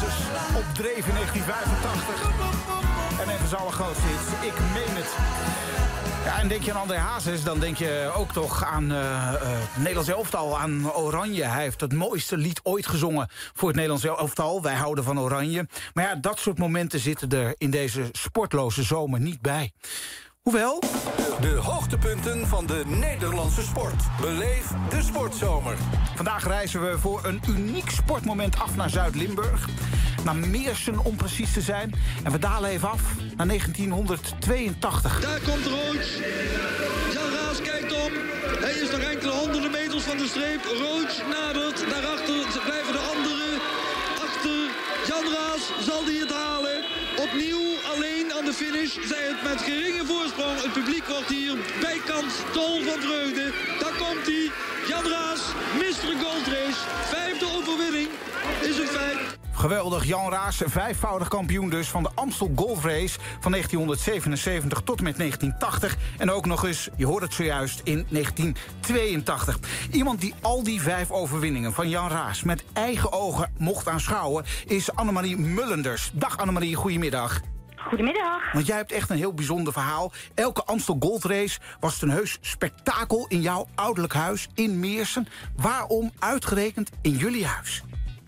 Hazes op Dreef in 1985. En een van zijn allergrootste hits, Ik Meen Het. Ja, en denk je aan André Hazes, dan denk je ook toch aan het Nederlands elftal, aan Oranje. Hij heeft het mooiste lied ooit gezongen voor het Nederlands elftal. Wij houden van Oranje. Maar ja, dat soort momenten zitten er in deze sportloze zomer niet bij. Hoewel... De hoogtepunten van de Nederlandse sport. Beleef de sportzomer. Vandaag reizen we voor een uniek sportmoment af naar Zuid-Limburg. Naar Meersen om precies te zijn. En we dalen even af naar 1982. Daar komt Rood. Jan Raas kijkt om. Hij is nog enkele honderden meters van de streep. Rood nadert. Daarachter blijven de anderen. Achter Jan Raas zal die het halen. Opnieuw alleen aan de finish. Zij het met geringe voorsprong. Het publiek wordt hier bijkant dol van vreugde. Daar komt hij. Jan Raas, Mr. Gold Race. 5e overwinning is een feit. Geweldig, Jan Raas, vijfvoudig kampioen dus van de Amstel Golf Race van 1977 tot en met 1980. En ook nog eens, je hoort het zojuist, in 1982. Iemand die al die 5 overwinningen van Jan Raas met eigen ogen mocht aanschouwen is Annemarie Mullenders. Dag Annemarie, goedemiddag. Goedemiddag. Want jij hebt echt een heel bijzonder verhaal. Elke Amstel Gold Race was het een heus spektakel in jouw ouderlijk huis in Meersen. Waarom uitgerekend in jullie huis?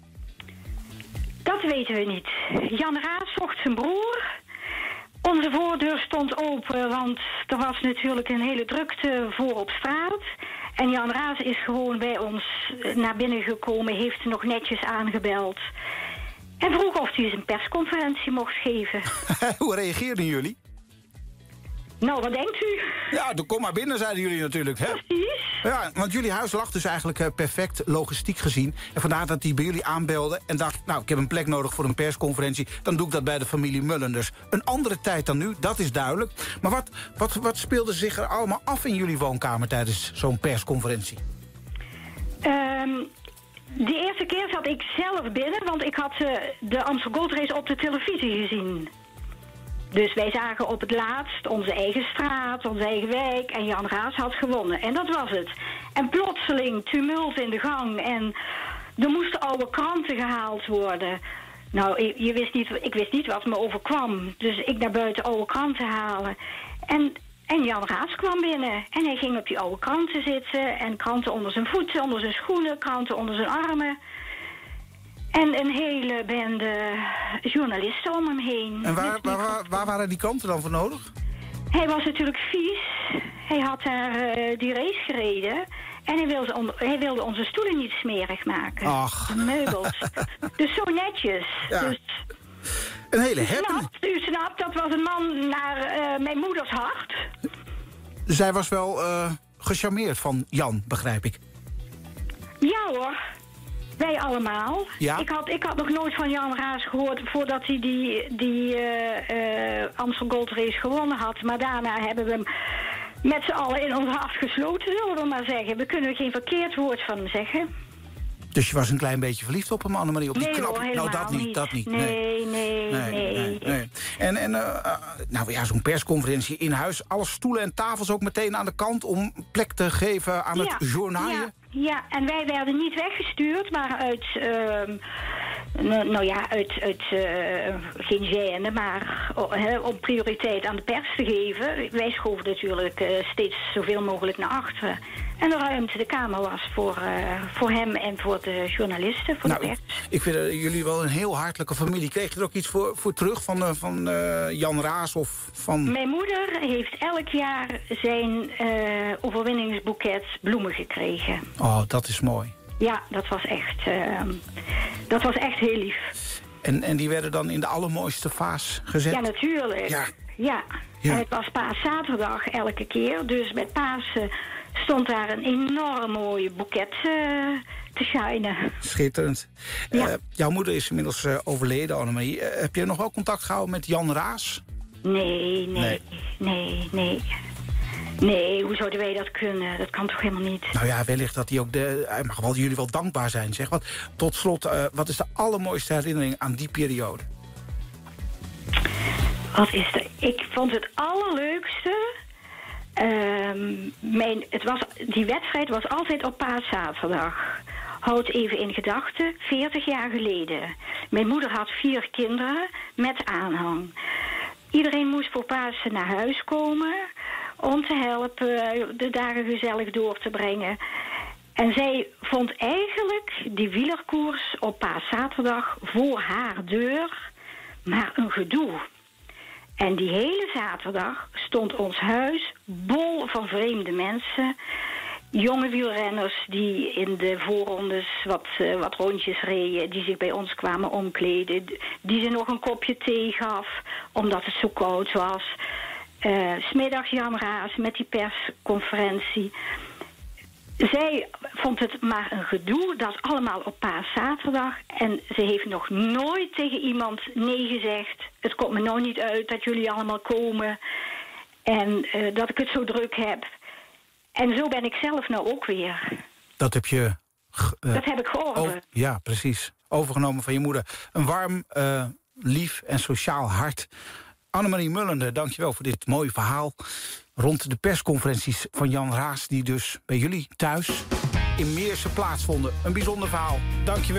Dat weten we niet. Jan Raas zocht zijn broer. Onze voordeur stond open, want er was natuurlijk een hele drukte voor op straat. En Jan Raas is gewoon bij ons naar binnen gekomen, heeft nog netjes aangebeld. En vroeg of hij eens een persconferentie mocht geven. Hoe reageerden jullie? Nou, wat denkt u? Ja, dan kom maar binnen, zeiden jullie natuurlijk. Hè? Precies. Ja, want jullie huis lag dus eigenlijk perfect logistiek gezien. En vandaar dat hij bij jullie aanbelde en dacht... nou, ik heb een plek nodig voor een persconferentie. Dan doe ik dat bij de familie Mullenders. Een andere tijd dan nu, dat is duidelijk. Maar wat speelde zich er allemaal af in jullie woonkamer tijdens zo'n persconferentie? De eerste keer zat ik zelf binnen, want ik had de Amstel Gold Race op de televisie gezien. Dus wij zagen op het laatst onze eigen straat, onze eigen wijk en Jan Raas had gewonnen. En dat was het. En plotseling tumult in de gang en er moesten oude kranten gehaald worden. Nou, ik wist niet wat me overkwam. Dus ik naar buiten oude kranten halen. En Jan Raas kwam binnen en hij ging op die oude kranten zitten en kranten onder zijn voeten, onder zijn schoenen, kranten onder zijn armen. En een hele bende journalisten om hem heen. En waar waren die kranten dan voor nodig? Hij was natuurlijk vies. Hij had daar die race gereden. En hij wilde onze stoelen niet smerig maken. Ach. De meubels. Dus zo netjes. Ja. Dus, een hele happening. U snapt, dat was een man naar mijn moeders hart. Zij was wel gecharmeerd van Jan, begrijp ik. Ja hoor. Wij allemaal. Ja? Ik had nog nooit van Jan Raas gehoord voordat hij die Amstel Gold Race gewonnen had. Maar daarna hebben we hem met z'n allen in ons hart gesloten, zullen we maar zeggen. We kunnen geen verkeerd woord van hem zeggen. Dus je was een klein beetje verliefd op hem, Annemarie? Op die nee knap... hoor, helemaal nou, dat niet. Nee. En nou ja, zo'n persconferentie in huis. Alle stoelen en tafels ook meteen aan de kant om plek te geven aan het journaal. Ja, en wij werden niet weggestuurd, maar uit geen gêne, maar om prioriteit aan de pers te geven. Wij schoven natuurlijk steeds zoveel mogelijk naar achteren. En de ruimte, de kamer was voor hem en voor de journalisten, voor de pers. Ik vind jullie wel een heel hartelijke familie. Kreeg je er ook iets voor terug van Jan Raas of van... Mijn moeder heeft elk jaar zijn overwinningsboeket bloemen gekregen. Oh, dat is mooi. Ja, dat was echt heel lief. En die werden dan in de allermooiste vaas gezet? Ja, natuurlijk. Ja. En het was paaszaterdag elke keer. Dus met Pasen stond daar een enorm mooi boeket te shinen. Schitterend. Ja. Jouw moeder is inmiddels overleden, Annemarie. Heb je nog wel contact gehouden met Jan Raas? Nee. Nee, hoe zouden wij dat kunnen? Dat kan toch helemaal niet? Nou ja, wellicht dat hij mag wel jullie wel dankbaar zijn, zeg. Want tot slot, wat is de allermooiste herinnering aan die periode? Ik vond het allerleukste... die wedstrijd was altijd op paaszaterdag. Houd even in gedachten, 40 jaar geleden. Mijn moeder had 4 kinderen met aanhang. Iedereen moest voor Pasen naar huis komen om te helpen de dagen gezellig door te brengen. En zij vond eigenlijk die wielerkoers op Paaszaterdag voor haar deur maar een gedoe. En die hele zaterdag stond ons huis bol van vreemde mensen. Jonge wielrenners die in de voorrondes wat rondjes reden, die zich bij ons kwamen omkleden. Die ze nog een kopje thee gaf, omdat het zo koud was. 's Middags Jan Raas met die persconferentie. Zij vond het maar een gedoe, dat allemaal op Paaszaterdag. En ze heeft nog nooit tegen iemand nee gezegd. Het komt me nou niet uit dat jullie allemaal komen. En dat ik het zo druk heb. En zo ben ik zelf nou ook weer. Dat heb je... dat heb ik gehoord. Ja, precies. Overgenomen van je moeder. Een warm, lief en sociaal hart. Annemarie Mullende, dankjewel voor dit mooie verhaal. Rond de persconferenties van Jan Raas, die dus bij jullie thuis in Meersen plaatsvonden. Een bijzonder verhaal. Dankjewel.